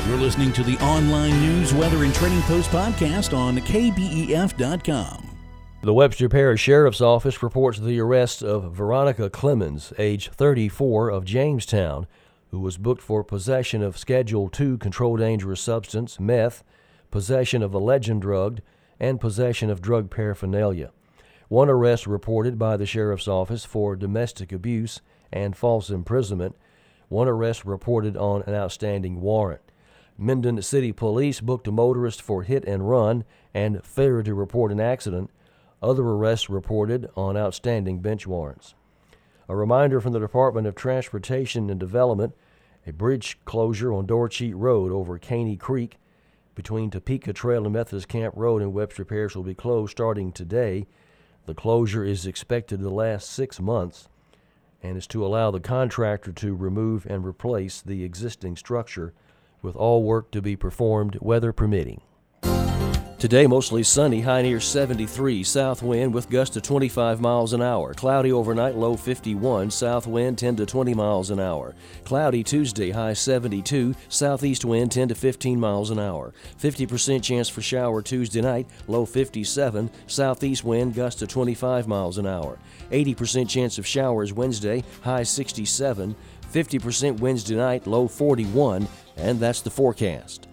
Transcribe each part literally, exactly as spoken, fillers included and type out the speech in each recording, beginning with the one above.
You're listening to the online news, weather, and trading post podcast on K B E F dot com. The Webster Parish Sheriff's Office reports the arrest of Veronica Clemens, age thirty-four, of Jamestown, who was booked for possession of Schedule two controlled dangerous substance, meth, possession of a legend drug, and possession of drug paraphernalia. One arrest reported by the Sheriff's Office for domestic abuse and false imprisonment. One arrest reported on an outstanding warrant. Minden City Police booked a motorist for hit and run and failure to report an accident. Other arrests reported on outstanding bench warrants. A reminder from the Department of Transportation and Development: a bridge closure on Dorcheat Road over Caney Creek between Topeka Trail and Methodist Camp Road in Webster Parish will be closed starting today. The closure is expected to last six months and is to allow the contractor to remove and replace the existing structure, with all work to be performed, weather permitting. Today, mostly sunny, high near seventy-three, south wind with gusts to twenty-five miles an hour. Cloudy overnight, low fifty-one, south wind ten to twenty miles an hour. Cloudy Tuesday, high seventy-two, southeast wind ten to fifteen miles an hour. fifty percent chance for shower Tuesday night, low fifty-seven, southeast wind gusts to twenty-five miles an hour. eighty percent chance of showers Wednesday, high sixty-seven, fifty percent Wednesday night, low forty-one, and that's the forecast.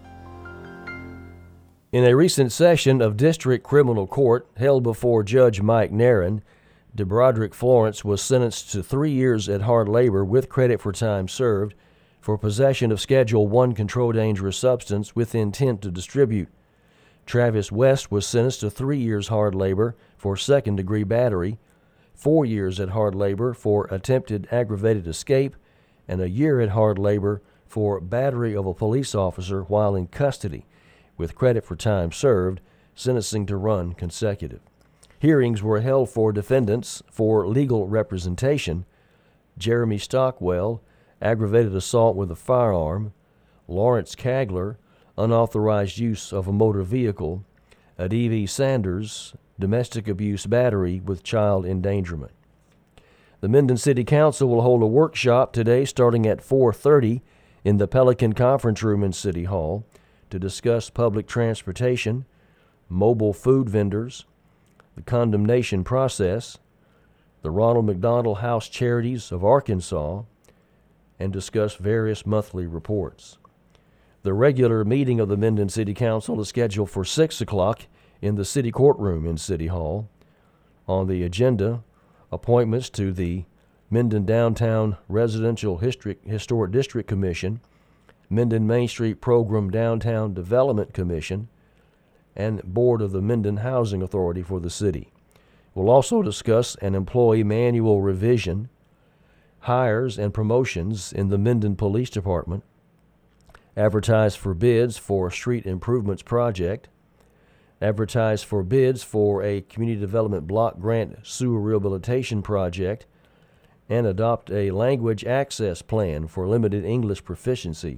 In a recent session of District Criminal Court held before Judge Mike Nairn, DeBroderick Florence was sentenced to three years at hard labor with credit for time served for possession of Schedule one controlled dangerous substance with intent to distribute. Travis West was sentenced to three years hard labor for second-degree battery, four years at hard labor for attempted aggravated escape, and a year at hard labor for battery of a police officer while in custody, with credit for time served, sentencing to run consecutive. Hearings were held for defendants for legal representation: Jeremy Stockwell, aggravated assault with a firearm; Lawrence Kagler, unauthorized use of a motor vehicle; Adivi Sanders, domestic abuse battery with child endangerment. The Minden City Council will hold a workshop today starting at four thirty in the Pelican Conference Room in City Hall to discuss public transportation, mobile food vendors, the condemnation process, the Ronald McDonald House Charities of Arkansas, and discuss various monthly reports. The regular meeting of the Minden City Council is scheduled for six o'clock in the City Courtroom in City Hall. On the agenda, appointments to the Minden Downtown Residential Historic, Historic District Commission, Minden Main Street Program Downtown Development Commission, and Board of the Minden Housing Authority for the city. We'll also discuss an employee manual revision, hires and promotions in the Minden Police Department, advertise for bids for a street improvements project, advertise for bids for a community development block grant sewer rehabilitation project, and adopt a language access plan for limited English proficiency.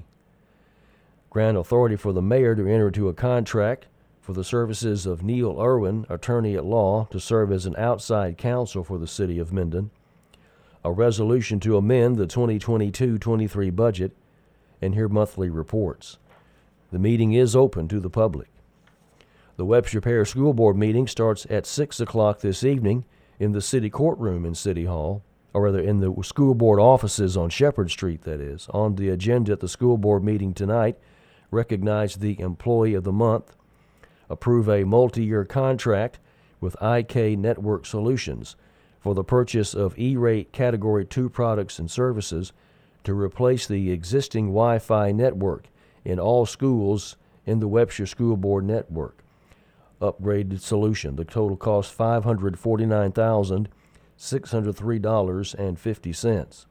Grant authority for the mayor to enter into a contract for the services of Neil Irwin, attorney at law, to serve as an outside counsel for the city of Minden. A resolution to amend the twenty twenty-two twenty-three budget, and hear monthly reports. The meeting is open to the public. The Webster Parish School Board meeting starts at six o'clock this evening in the City Courtroom in City Hall, or rather in the school board offices on Shepherd Street, that is. On the agenda at the school board meeting tonight, recognize the Employee of the Month, approve a multi-year contract with I K Network Solutions for the purchase of E-Rate Category two products and services to replace the existing Wi-Fi network in all schools in the Webster School Board network. Upgraded solution. The total cost five hundred forty-nine thousand six hundred three dollars and fifty cents.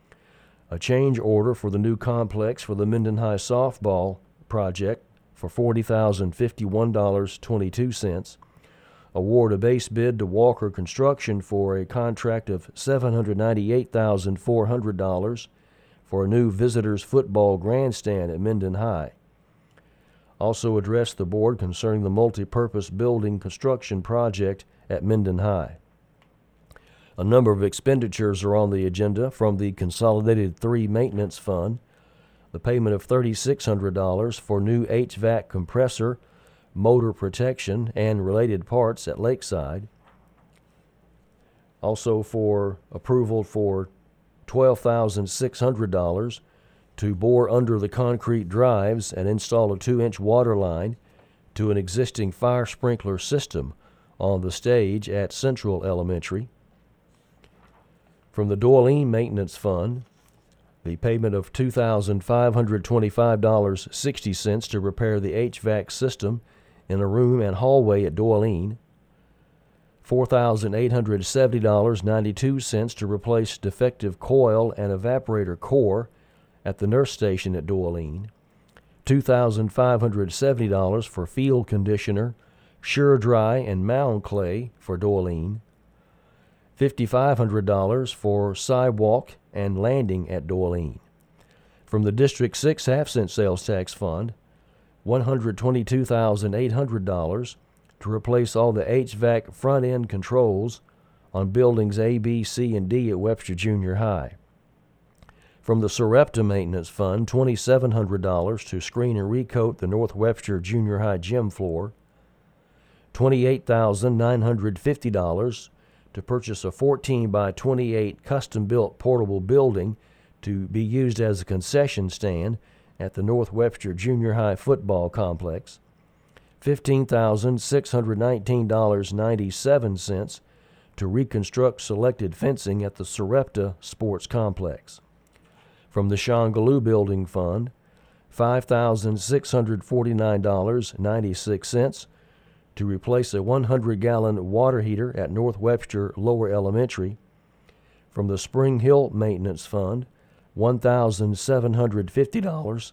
A change order for the new complex for the Minden High softball project for forty thousand fifty-one dollars and twenty-two cents. Award a base bid to Walker Construction for a contract of seven hundred ninety-eight thousand four hundred dollars for a new visitors football grandstand at Minden High. Also address the board concerning the multi-purpose building construction project at Minden High. A number of expenditures are on the agenda from the Consolidated three Maintenance Fund. the payment of three thousand six hundred dollars for new H V A C compressor, motor protection, and related parts at Lakeside. Also for approval for twelve thousand six hundred dollars to bore under the concrete drives and install a two-inch water line to an existing fire sprinkler system on the stage at Central Elementary. From the Dorleen Maintenance Fund, the payment of two thousand five hundred twenty-five dollars and sixty cents to repair the H V A C system in a room and hallway at Dorleen. four thousand eight hundred seventy dollars and ninety-two cents to replace defective coil and evaporator core at the nurse station at Dorleen. two thousand five hundred seventy dollars for field conditioner, Sure Dry, and mound clay for Dorleen. five thousand five hundred dollars for sidewalk and landing at Dorleen. From the District six half-cent sales tax fund, one hundred twenty-two thousand eight hundred dollars to replace all the H V A C front-end controls on buildings A, B, C, and D at Webster Junior High. From the Sarepta Maintenance Fund, two thousand seven hundred dollars to screen and recoat the North Webster Junior High gym floor. twenty-eight thousand nine hundred fifty dollars to purchase a fourteen by twenty-eight custom-built portable building to be used as a concession stand at the North Webster Junior High football complex. fifteen thousand six hundred nineteen dollars and ninety-seven cents to reconstruct selected fencing at the Sarepta Sports Complex. From the Shongaloo Building Fund, five thousand six hundred forty-nine dollars and ninety-six cents to replace a one hundred gallon water heater at North Webster Lower Elementary. From the Spring Hill Maintenance Fund, one thousand seven hundred fifty dollars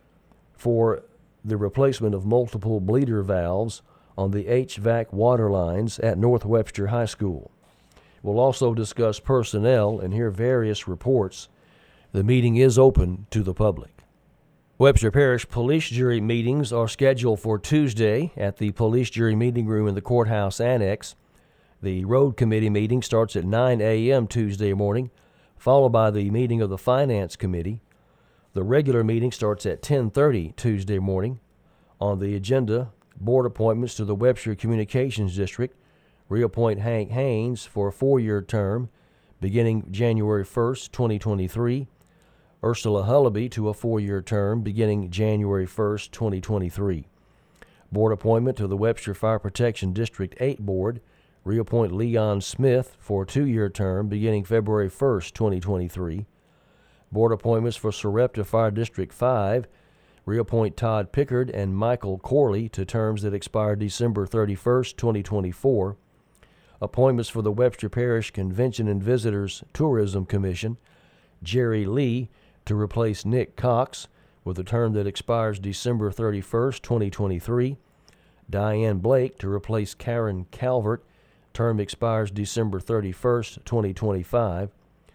for the replacement of multiple bleeder valves on the H V A C water lines at North Webster High School. We'll also discuss personnel and hear various reports. The meeting is open to the public. Webster Parish Police Jury meetings are scheduled for Tuesday at the Police Jury Meeting Room in the Courthouse Annex. The Road Committee meeting starts at nine a.m. Tuesday morning, followed by the meeting of the Finance Committee. The regular meeting starts at ten thirty Tuesday morning. On the agenda, board appointments to the Webster Communications District. Reappoint Hank Haynes for a four-year term beginning January first, twenty twenty-three. Ursula Hullaby to a four-year term beginning January first, twenty twenty-three. Board appointment to the Webster Fire Protection District eight Board. Reappoint Leon Smith for a two-year term beginning February first, twenty twenty-three. Board appointments for Sarepta Fire District five. Reappoint Todd Pickard and Michael Corley to terms that expire December thirty-first, twenty twenty-four. Appointments for the Webster Parish Convention and Visitors Tourism Commission. Jerry Lee to replace Nick Cox with a term that expires December thirty-first, twenty twenty-three. Diane Blake to replace Karen Calvert. Term expires December thirty-first, twenty twenty-five.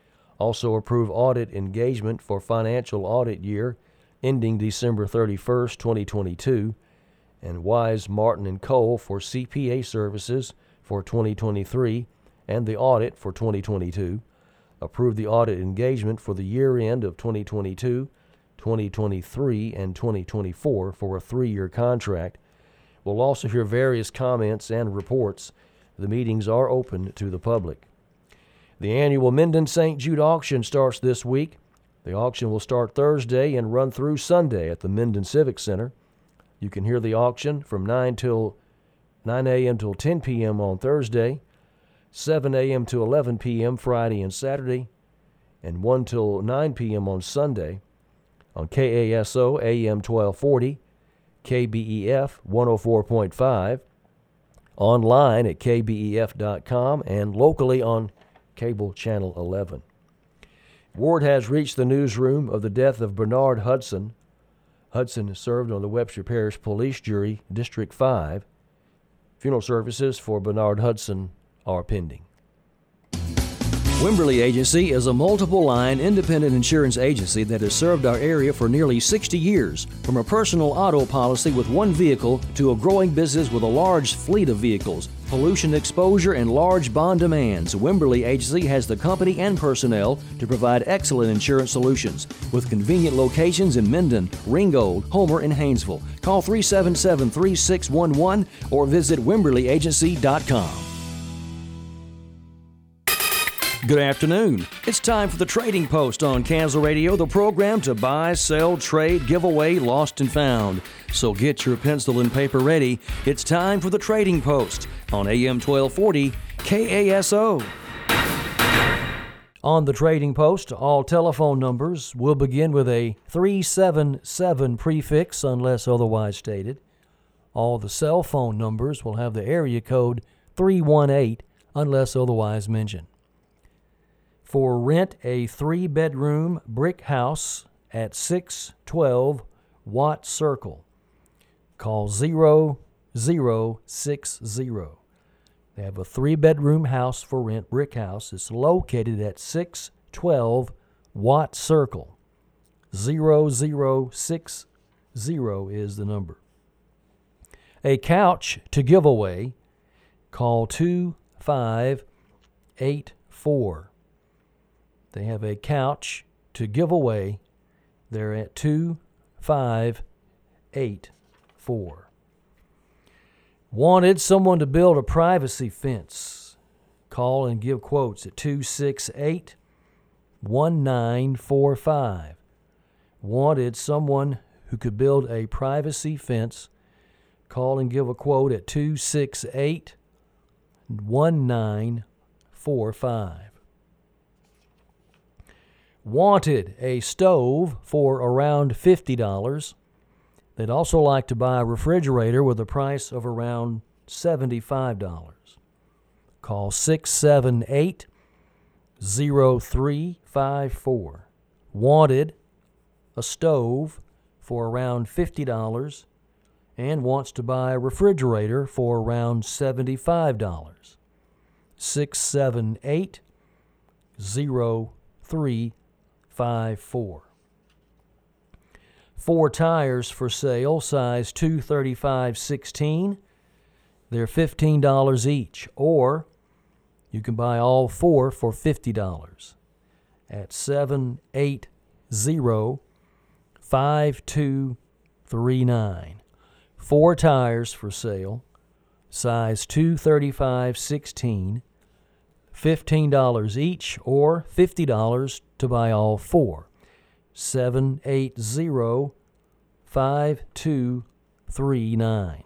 Also approve audit engagement for financial audit year ending December thirty-first, twenty twenty-two. And Wise, Martin and Cole for C P A services for twenty twenty-three and the audit for twenty twenty-two. Approve the audit engagement for the year end of twenty twenty-two, twenty twenty-three, and twenty twenty-four for a three-year contract. We'll also hear various comments and reports. The meetings are open to the public. The annual Minden Saint Jude auction starts this week. The auction will start Thursday and run through Sunday at the Minden Civic Center. You can hear the auction from nine a.m. till ten p.m. on Thursday, seven a.m. to eleven p.m. Friday and Saturday, and one till nine p.m. on Sunday on K A S O A M twelve forty, K B E F one oh four point five, online at K B E F dot com, and locally on Cable Channel eleven. Word has reached the newsroom of the death of Bernard Hudson. Hudson served on the Webster Parish Police Jury, District five. Funeral services for Bernard Hudson are pending. Wimberley Agency is a multiple-line independent insurance agency that has served our area for nearly sixty years. From a personal auto policy with one vehicle to a growing business with a large fleet of vehicles, pollution exposure, and large bond demands, Wimberly Agency has the company and personnel to provide excellent insurance solutions with convenient locations in Minden, Ringgold, Homer, and Haynesville. Call three seven seven, three six one one or visit wimberly agency dot com. Good afternoon. It's time for the Trading Post on Kansas Radio, the program to buy, sell, trade, give away, lost and found. So get your pencil and paper ready. It's time for the Trading Post on A M twelve forty K A S O. On the Trading Post, all telephone numbers will begin with a three seven seven prefix unless otherwise stated. All the cell phone numbers will have the area code three one eight unless otherwise mentioned. For rent a three-bedroom brick house at six twelve Watt Circle, call zero zero six zero. They have a three-bedroom house for rent, brick house. It's located at six twelve Watt Circle. zero zero six zero is the number. A couch to give away, call two five eight four. They have a couch to give away. They're at two five eight four. Wanted someone to build a privacy fence. Call and give quotes at two six eight one nine four five. Wanted someone who could build a privacy fence. Call and give a quote at two six eight one nine four five. Wanted a stove for around fifty dollars. They'd also like to buy a refrigerator with a price of around seventy-five dollars. Call six seven eight zero three five four. Wanted a stove for around fifty dollars and wants to buy a refrigerator for around seventy-five dollars. six seven eight zero three five four. Four tires for sale, size two thirty-five sixteen. They're fifteen dollars each, or you can buy all four for fifty dollars at seven eight zero five two three nine. Four tires for sale, size two thirty-five sixteen. fifteen dollars each, or fifty dollars to buy all four. seven eight zero five two three nine.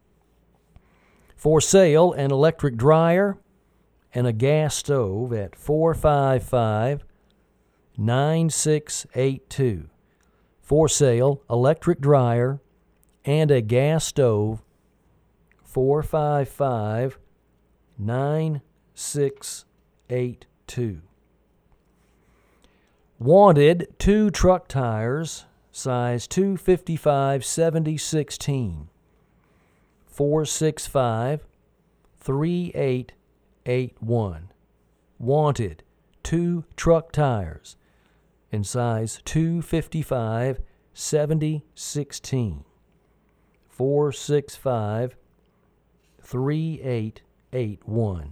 For sale, an electric dryer and a gas stove at four five five nine six eight two. For sale, electric dryer and a gas stove, four five five nine six eight two. Wanted two truck tires, size two fifty-five seventy sixteen. four six five three eight eight one. Wanted two truck tires in size two fifty-five seventy sixteen. four six five three eight eight one.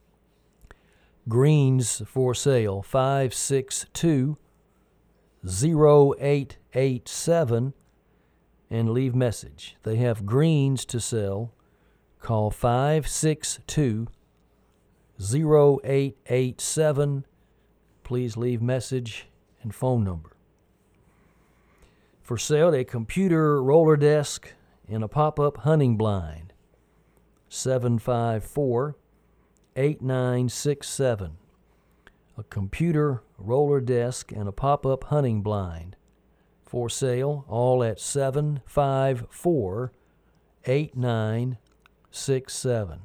Greens for sale, five six two zero eight eight seven, and leave message. They have greens to sell. Call five six two zero eight eight seven. Please leave message and phone number. For sale, a computer roller desk and a pop-up hunting blind, seven five four eight nine six seven. A computer roller desk and a pop-up hunting blind. For sale, all at seven five four eight nine six seven.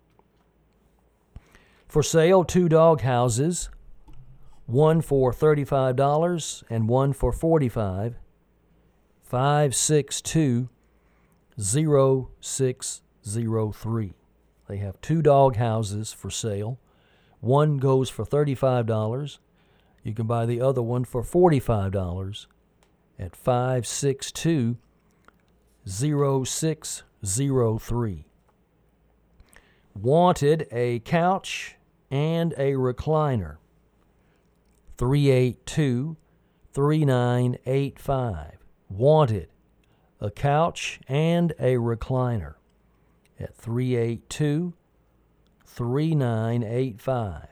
For sale, two dog houses, one for thirty-five dollars and one for forty-five dollars. five six two zero six zero three. They have two dog houses for sale. One goes for thirty-five dollars. You can buy the other one for forty-five dollars at five six two zero six zero three. Wanted a couch and a recliner. three eight two, three nine eight five. Wanted a couch and a recliner at three eight two, three nine eight five.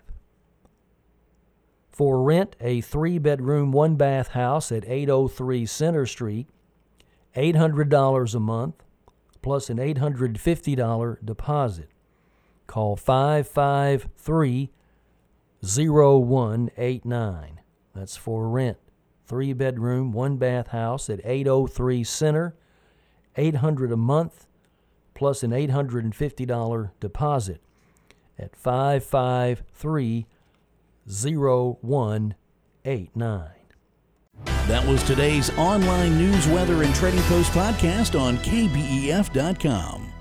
For rent, a three-bedroom, one-bath house at eight oh three Center Street, eight hundred dollars a month, plus an eight hundred fifty dollars deposit. Call five five three, zero one eight nine. That's for rent. Three-bedroom, one-bath house at eight oh three Center, eight hundred dollars a month, plus an eight hundred fifty dollars deposit at five five three, zero one eight nine. That was today's online news, weather, and trading post podcast on K B E F dot com.